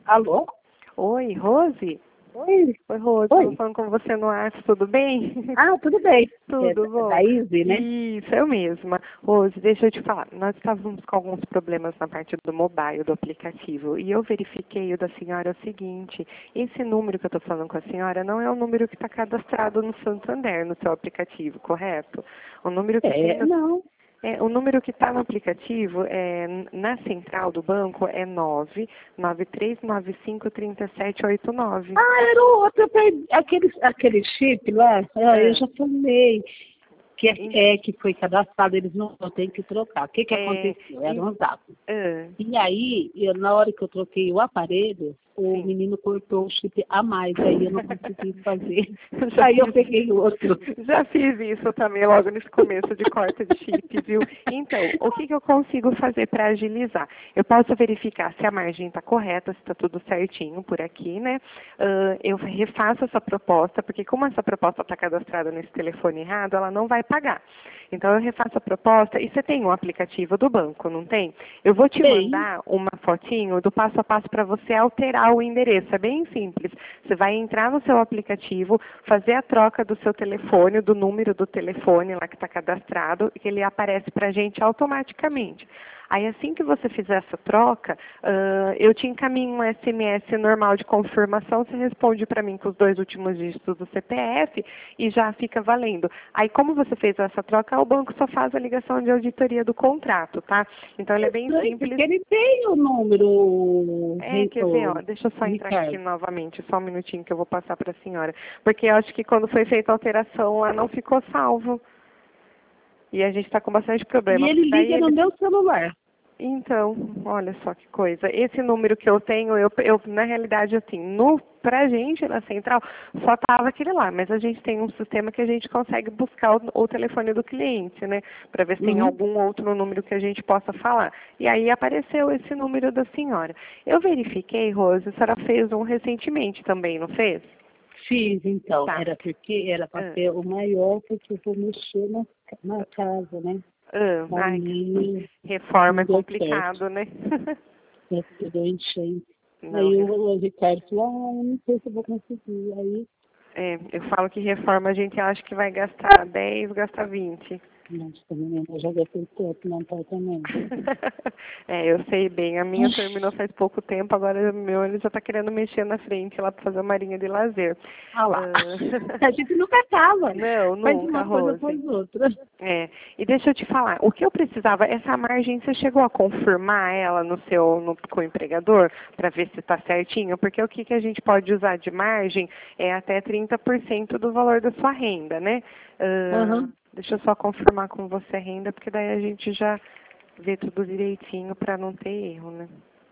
Alô? Oi, Rose? Oi. Oi, Rose. Oi. Estou falando com você no WhatsApp, tudo bem? Ah, tudo bem. Tudo bom? Da Izzy, né? Isso, eu mesma. Rose, deixa eu te falar. Nós estávamos com alguns problemas na parte do mobile, do aplicativo, e eu verifiquei o da senhora é o seguinte, esse número que eu estou falando com a senhora não é o número que está cadastrado no Santander, no seu aplicativo, correto? O número que tem Não. o número que está no aplicativo, na central do banco, é 993953789. Ah, era o outro, eu perdi, aquele chip lá, eu já falei que foi cadastrado, eles não têm que trocar. O que aconteceu? Era um dados. E aí, na hora que eu troquei o aparelho, o menino cortou o chip a mais, aí eu não consegui fazer. Aí eu peguei outro. Já fiz isso também, logo nesse começo de corte de chip, viu? Então, o que eu consigo fazer para agilizar? Eu posso verificar se a margem está correta, se está tudo certinho por aqui, né? Eu refaço essa proposta, porque como essa proposta está cadastrada nesse telefone errado, ela não vai pagar. Então, eu refaço a proposta e você tem um aplicativo do banco, não tem? Eu vou te mandar uma fotinho do passo a passo para você alterar o endereço. É bem simples. Você vai entrar no seu aplicativo, fazer a troca do seu telefone, do número do telefone lá que está cadastrado, e que ele aparece para a gente automaticamente. Aí, assim que você fizer essa troca, eu te encaminho um SMS normal de confirmação, você responde para mim com os 2 últimos dígitos do CPF e já fica valendo. Aí, como você fez essa troca, o banco só faz a ligação de auditoria do contrato, tá? Então, ele é bem simples. Porque ele tem o número. Quer ver, ó, deixa eu só entrar aqui novamente, só um minutinho que eu vou passar para a senhora. Porque eu acho que quando foi feita a alteração, lá não ficou salvo. E a gente está com bastante problema. E ele liga no meu celular. Então, olha só que coisa. Esse número que eu tenho, eu na realidade, assim, pra gente na central, só tava aquele lá, mas a gente tem um sistema que a gente consegue buscar o telefone do cliente, né? Para ver se tem algum outro número que a gente possa falar. E aí apareceu esse número da senhora. Eu verifiquei, Rose, a senhora fez um recentemente também, não fez? Fiz, então. Tá. Era porque era para ser o maior, porque eu vou mexer na casa, né? Reforma é complicado, né? Deu enchente. Aí o Ricardo falou, não sei se eu vou conseguir. Aí... eu falo que reforma a gente acha que vai gastar 10, gasta 20. Nossa, menina, eu já gastei tanto no apartamento. Eu sei bem. A minha terminou faz pouco tempo, agora o meu ele já está querendo mexer na frente lá para fazer uma marinha de lazer. Ah lá. A gente nunca tava. Não, nunca, faz uma coisa após outra. E deixa eu te falar, o que eu precisava, essa margem, você chegou a confirmar ela com o empregador para ver se está certinho? Porque o que a gente pode usar de margem é até 30% do valor da sua renda, né? Deixa eu só confirmar com você a renda, porque daí a gente já vê tudo direitinho para não ter erro, né?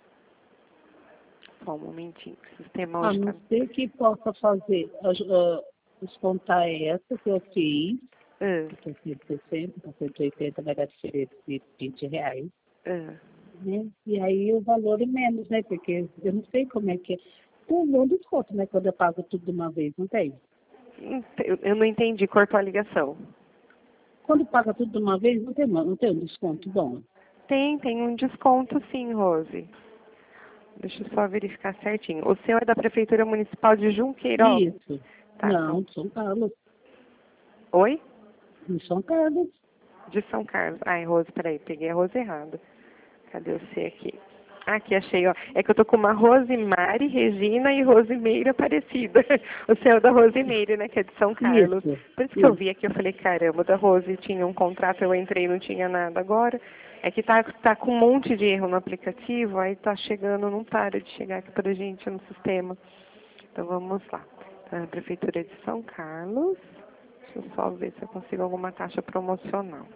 Só um momentinho, o sistema hoje não sei o que possa fazer. Descontar essa que eu fiz, que é 160, para 180 vai dar diferença de R$20. Né? E aí o valor é menos, né? Porque eu não sei como é que é. Tem um desconto, né? Quando eu pago tudo de uma vez, não tem? Eu não entendi, cortou a ligação. Quando paga tudo de uma vez, não tem um desconto bom? Tem um desconto sim, Rose. Deixa eu só verificar certinho. O seu é da Prefeitura Municipal de Junqueiro? Isso. Tá, não, de São Carlos. Oi? De São Carlos. De São Carlos. Ai, Rose, peraí, peguei a Rose errada. Cadê o C aqui? Aqui, achei, ó. É que eu tô com uma Rosemary, Regina e Rosimeire Aparecida. O seu é da Rosimeire, né, que é de São Carlos. Isso. Por isso que eu vi aqui, eu falei, caramba, da Rose tinha um contrato, eu entrei e não tinha nada. Agora, é que tá com um monte de erro no aplicativo, aí tá chegando, não para de chegar aqui pra gente no sistema. Então, vamos lá. Tá, a Prefeitura de São Carlos. Deixa eu só ver se eu consigo alguma taxa promocional.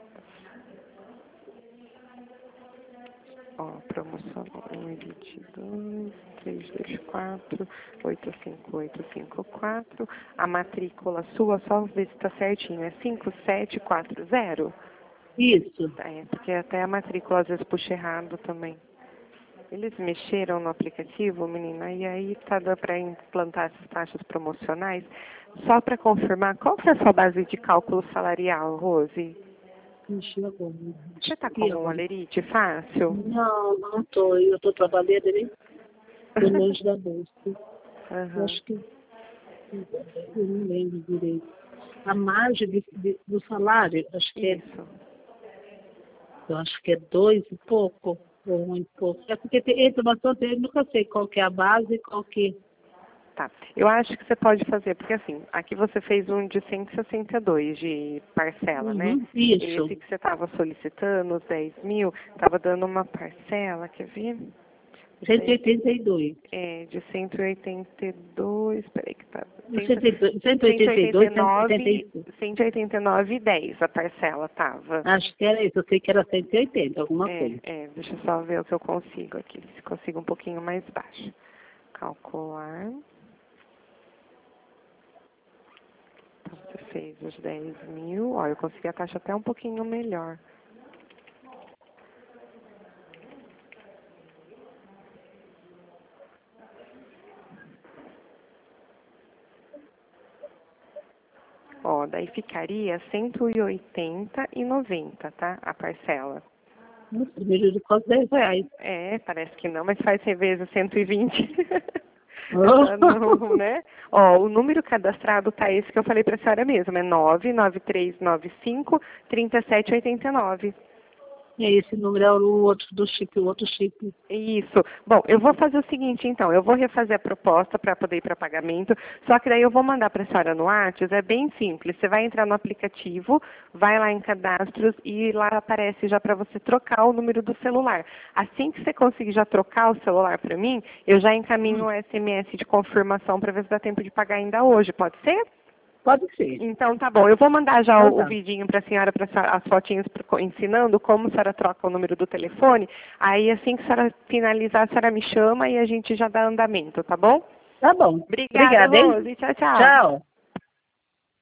Promocional 1,22, 324, 85854. A matrícula sua, só ver se está certinho, é 5740? Isso. Porque até a matrícula às vezes puxa errado também. Eles mexeram no aplicativo, menina, e aí dando para implantar essas taxas promocionais. Só para confirmar, qual que é a sua base de cálculo salarial, Rose? Você está com um olerite fácil? Não tô. Eu tô trabalhando, hein? Tô longe da bolsa. Uhum. Eu acho que... Eu não lembro direito. A margem do salário, acho que Isso. eu acho que é 2 e pouco, ou 1 e pouco. É porque entra bastante, eu nunca sei qual que é a base e qual que... Tá. Eu acho que você pode fazer, porque assim, aqui você fez um de 162 de parcela, né? Isso. Esse que você estava solicitando, os 10 mil, estava dando uma parcela, quer ver? 182. De 182, peraí que tá. 182, 189,10 a parcela tava. acho que era isso, eu sei que era 180, alguma coisa. Deixa eu só ver o que eu consigo aqui, se consigo um pouquinho mais baixo. Calcular. Então, você fez os 10 mil, ó, eu consegui a taxa até um pouquinho melhor. Ó, daí ficaria 180,90, tá? A parcela. Nossa, melhorou quase 10 reais. Parece que não, mas faz vezes 120. Oh. Não, né? Ó, o número cadastrado tá esse que eu falei pra senhora mesmo, é 99395-3789. E esse número é o outro do chip, o outro chip. Isso. Bom, eu vou fazer o seguinte, então. Eu vou refazer a proposta para poder ir para pagamento, só que daí eu vou mandar para a senhora no WhatsApp. É bem simples. Você vai entrar no aplicativo, vai lá em cadastros e lá aparece já para você trocar o número do celular. Assim que você conseguir já trocar o celular para mim, eu já encaminho o SMS de confirmação para ver se dá tempo de pagar ainda hoje. Pode ser? Pode ser. Então, tá bom. Eu vou mandar já o vidinho para a senhora, as fotinhas ensinando como a senhora troca o número do telefone. Aí, assim que a senhora finalizar, a senhora me chama e a gente já dá andamento, tá bom? Tá bom. Obrigada, hein? Rose. Tchau, tchau. Tchau.